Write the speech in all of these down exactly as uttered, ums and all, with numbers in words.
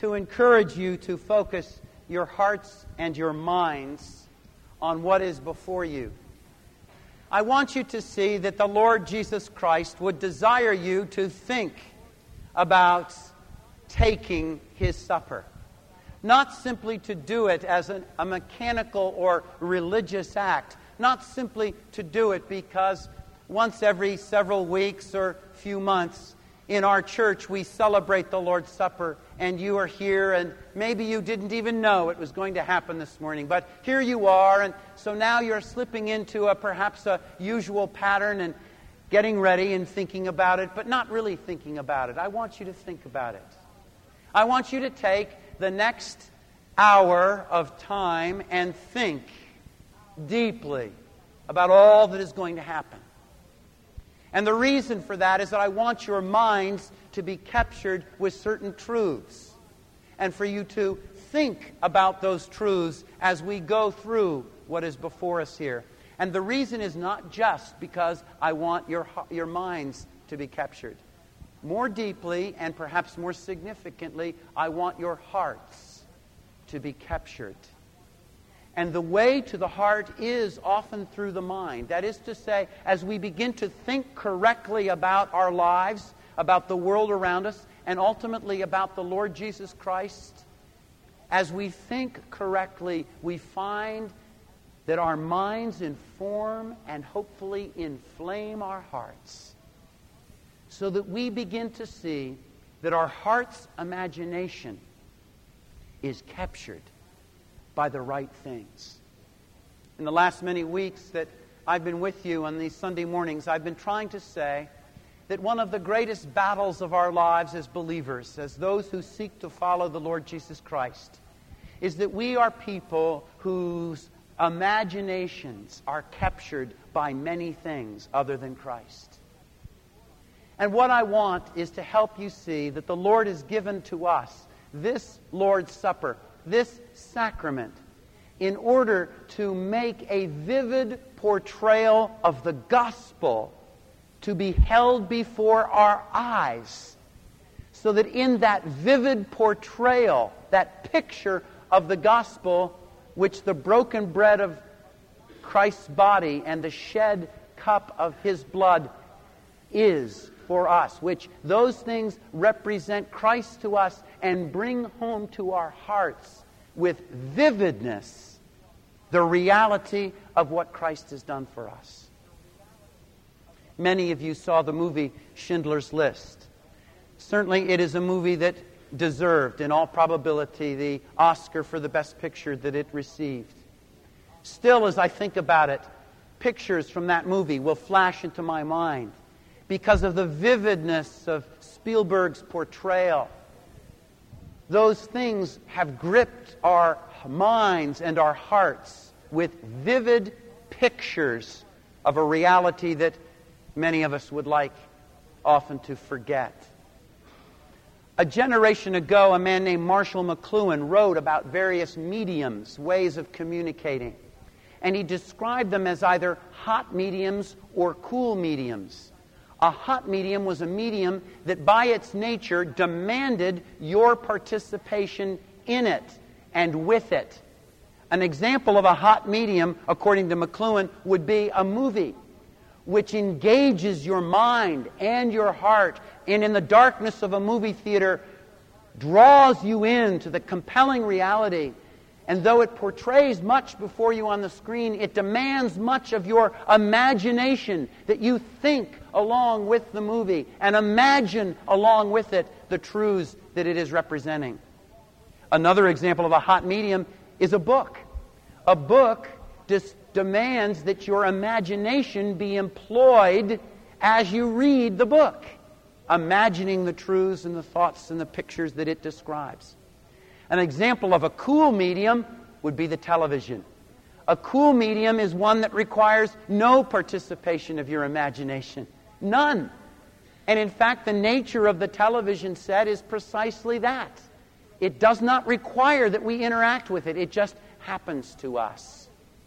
to encourage you to focus your hearts and your minds on what is before you. I want you to see that the Lord Jesus Christ would desire you to think about taking His supper. Not simply to do it as an, a mechanical or religious act. Not simply to do it because once every several weeks or few months in our church we celebrate the Lord's Supper and you are here and maybe you didn't even know it was going to happen this morning. But here you are, and so now you're slipping into a perhaps a usual pattern and getting ready and thinking about it, but not really thinking about it. I want you to think about it. I want you to take the next hour of time and think deeply about all that is going to happen. And the reason for that is that I want your minds to be captured with certain truths, and for you to think about those truths as we go through what is before us here. And the reason is not just because I want your your minds to be captured. More deeply and perhaps more significantly, I want your hearts to be captured. And the way to the heart is often through the mind. That is to say, as we begin to think correctly about our lives, about the world around us, and ultimately about the Lord Jesus Christ, as we think correctly, we find that our minds inform and hopefully inflame our hearts, so that we begin to see that our heart's imagination is captured by the right things. In the last many weeks that I've been with you on these Sunday mornings, I've been trying to say that one of the greatest battles of our lives as believers, as those who seek to follow the Lord Jesus Christ, is that we are people whose imaginations are captured by many things other than Christ. And what I want is to help you see that the Lord has given to us this Lord's Supper, this sacrament, in order to make a vivid portrayal of the gospel to be held before our eyes, so that in that vivid portrayal, that picture of the gospel, which the broken bread of Christ's body and the shed cup of His blood is for us, which those things represent Christ to us and bring home to our hearts with vividness the reality of what Christ has done for us. Many of you saw the movie Schindler's List. Certainly it is a movie that deserved, in all probability, the Oscar for the Best Picture that it received. Still, as I think about it, pictures from that movie will flash into my mind because of the vividness of Spielberg's portrayal. Those things have gripped our minds and our hearts with vivid pictures of a reality that many of us would like often to forget. A generation ago, a man named Marshall McLuhan wrote about various mediums, ways of communicating. And he described them as either hot mediums or cool mediums. A hot medium was a medium that by its nature demanded your participation in it and with it. An example of a hot medium, according to McLuhan, would be a movie which engages your mind and your heart, and in the darkness of a movie theater draws you into the compelling reality. And though it portrays much before you on the screen, it demands much of your imagination, that you think along with the movie and imagine along with it the truths that it is representing. Another example of a hot medium is a book. A book dis- demands that your imagination be employed as you read the book, imagining the truths and the thoughts and the pictures that it describes. An example of a cool medium would be the television. A cool medium is one that requires no participation of your imagination. None. And in fact, the nature of the television set is precisely that. It does not require that we interact with it. It just happens to us.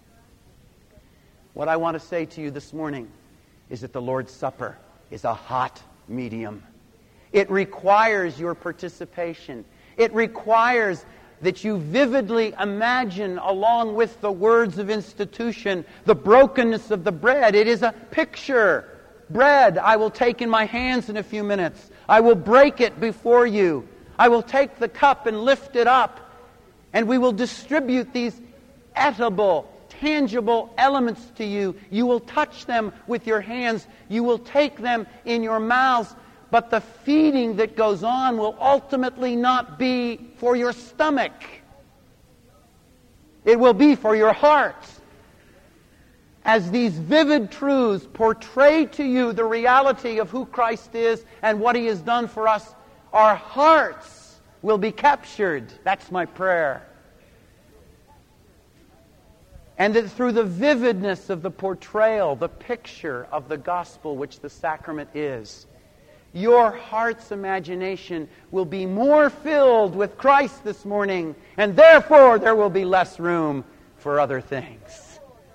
What I want to say to you this morning is that the Lord's Supper is a hot medium. It requires your participation. It requires that you vividly imagine, along with the words of institution, the brokenness of the bread. It is a picture. Bread I will take in my hands in a few minutes. I will break it before you. I will take the cup and lift it up. And we will distribute these edible, tangible elements to you. You will touch them with your hands. You will take them in your mouths. But the feeding that goes on will ultimately not be for your stomach. It will be for your heart. As these vivid truths portray to you the reality of who Christ is and what He has done for us, our hearts will be captured. That's my prayer. And that through the vividness of the portrayal, the picture of the gospel which the sacrament is, your heart's imagination will be more filled with Christ this morning, and therefore there will be less room for other things.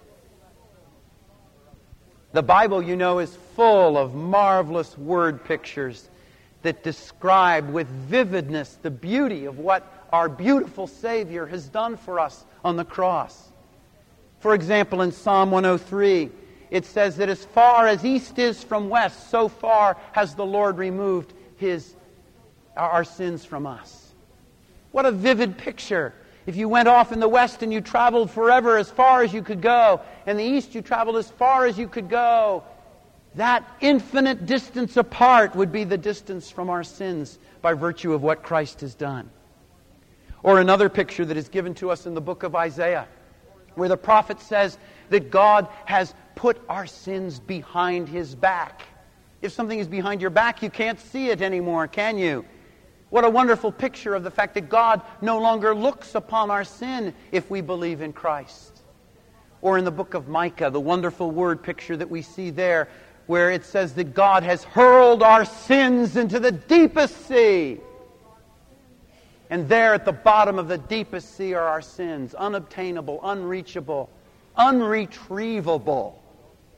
The Bible, you know, is full of marvelous word pictures that describe with vividness the beauty of what our beautiful Savior has done for us on the cross. For example, in Psalm one oh three, it says that as far as east is from west, so far has the Lord removed his, our sins from us. What a vivid picture. If you went off in the west and you traveled forever as far as you could go, and the east you traveled as far as you could go, that infinite distance apart would be the distance from our sins by virtue of what Christ has done. Or another picture that is given to us in the book of Isaiah, where the prophet says that God has put our sins behind His back. If something is behind your back, you can't see it anymore, can you? What a wonderful picture of the fact that God no longer looks upon our sin if we believe in Christ. Or in the book of Micah, the wonderful word picture that we see there, where it says that God has hurled our sins into the deepest sea. And there at the bottom of the deepest sea are our sins, unobtainable, unreachable, unretrievable.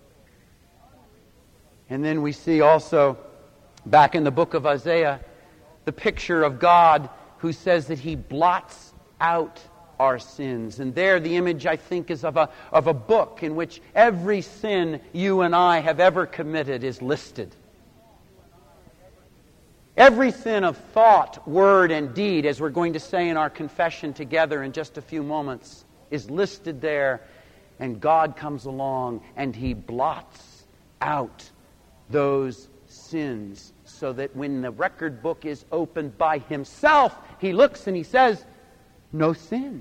And then we see also, back in the book of Isaiah, the picture of God who says that He blots out our sins. And there the image, I think, is of a, of a book in which every sin you and I have ever committed is listed. Every sin of thought, word, and deed, as we're going to say in our confession together in just a few moments, is listed there. And God comes along and He blots out those sins so that when the record book is opened by Himself, He looks and He says, no sin.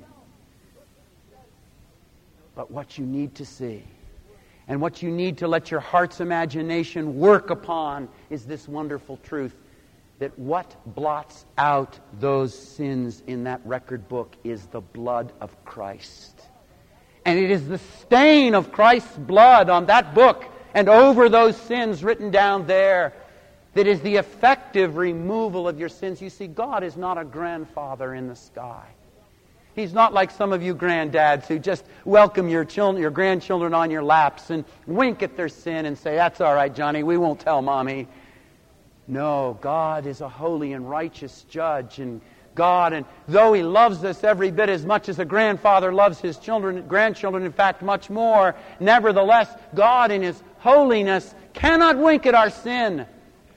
But what you need to see, and what you need to let your heart's imagination work upon, is this wonderful truth that what blots out those sins in that record book is the blood of Christ. And it is the stain of Christ's blood on that book and over those sins written down there that is the effective removal of your sins. You see, God is not a grandfather in the sky. He's not like some of you granddads who just welcome your children, your grandchildren on your laps and wink at their sin and say, that's all right, Johnny, we won't tell Mommy. No, God is a holy and righteous judge, and God, and though He loves us every bit as much as a grandfather loves his children, grandchildren, in fact, much more, nevertheless, God in His holiness cannot wink at our sin.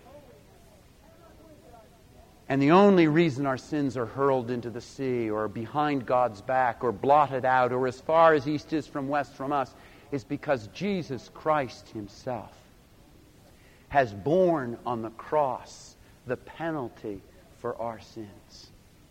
And the only reason our sins are hurled into the sea or behind God's back or blotted out or as far as east is from west from us is because Jesus Christ Himself has borne on the cross the penalty for our sins.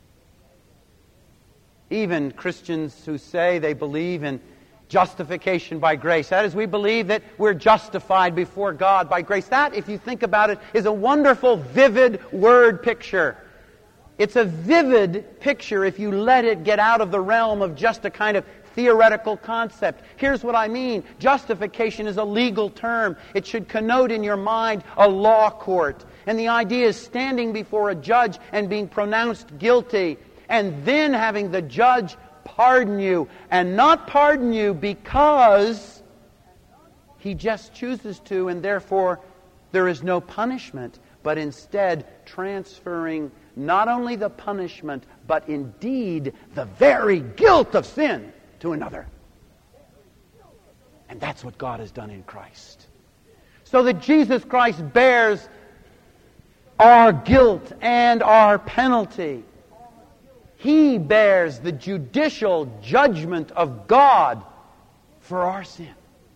Even Christians who say they believe in justification by grace, that is, we believe that we're justified before God by grace. That, if you think about it, is a wonderful, vivid word picture. It's a vivid picture if you let it get out of the realm of just a kind of theoretical concept. Here's what I mean. Justification is a legal term. It should connote in your mind a law court. And the idea is standing before a judge and being pronounced guilty, and then having the judge pardon you, and not pardon you because he just chooses to, and therefore there is no punishment, but instead transferring not only the punishment, but indeed the very guilt of sin to another. And that's what God has done in Christ. So that Jesus Christ bears our guilt and our penalty. He bears the judicial judgment of God for our sin.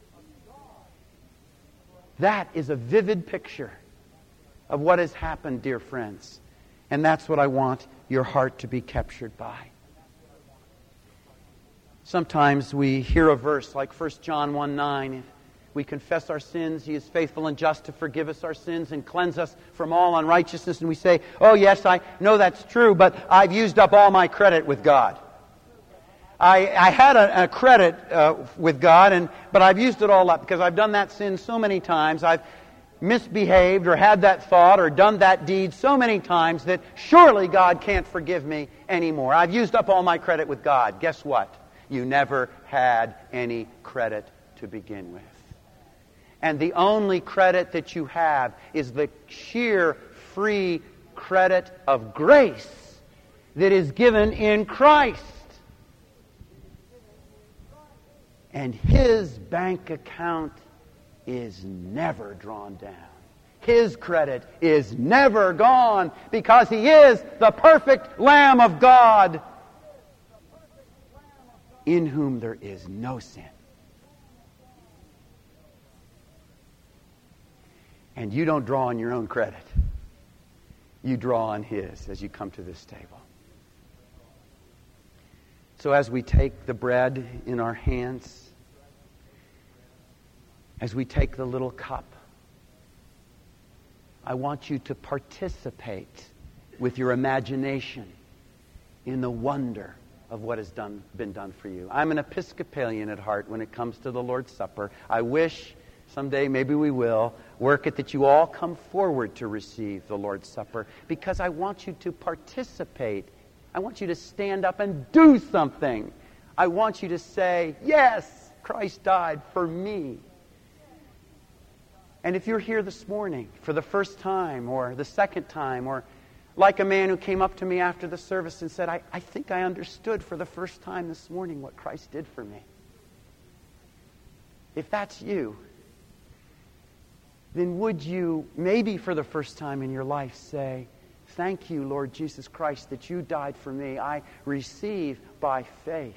That is a vivid picture of what has happened, dear friends. And that's what I want your heart to be captured by. Sometimes we hear a verse like First John one nine. If we confess our sins, He is faithful and just to forgive us our sins and cleanse us from all unrighteousness. And we say, oh yes, I know that's true, but I've used up all my credit with God. I, I had a, a credit uh, with God, and but I've used it all up because I've done that sin so many times. I've misbehaved or had that thought or done that deed so many times that surely God can't forgive me anymore. I've used up all my credit with God. Guess what? You never had any credit to begin with. And the only credit that you have is the sheer free credit of grace that is given in Christ. And His bank account is never drawn down. His credit is never gone because He is the perfect Lamb of God in whom there is no sin. And you don't draw on your own credit. You draw on His as you come to this table. So as we take the bread in our hands, as we take the little cup, I want you to participate with your imagination in the wonder of what has done, been done for you. I'm an Episcopalian at heart when it comes to the Lord's Supper. I wish someday, maybe we will, work it that you all come forward to receive the Lord's Supper because I want you to participate. I want you to stand up and do something. I want you to say, yes, Christ died for me. And if you're here this morning for the first time or the second time, or like a man who came up to me after the service and said, I, I think I understood for the first time this morning what Christ did for me. If that's you, then would you, maybe for the first time in your life, say, thank you, Lord Jesus Christ, that you died for me. I receive by faith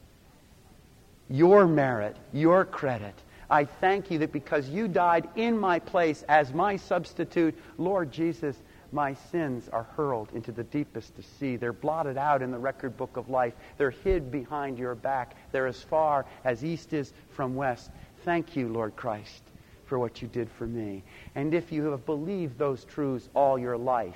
your merit, your credit. I thank you that because you died in my place as my substitute, Lord Jesus, my sins are hurled into the deepest of sea. They're blotted out in the record book of life. They're hid behind your back. They're as far as east is from west. Thank you, Lord Christ, for what you did for me. And if you have believed those truths all your life,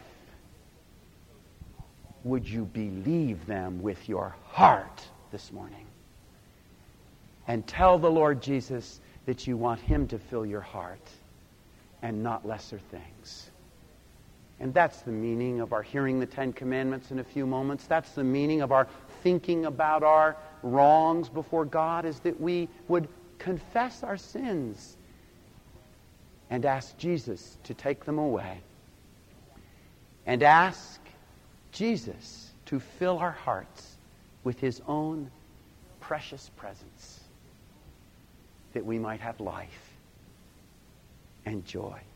would you believe them with your heart this morning? And tell the Lord Jesus that you want Him to fill your heart and not lesser things. And that's the meaning of our hearing the Ten Commandments in a few moments. That's the meaning of our thinking about our wrongs before God, is that we would confess our sins and ask Jesus to take them away. And ask Jesus to fill our hearts with His own precious presence, that we might have life and joy.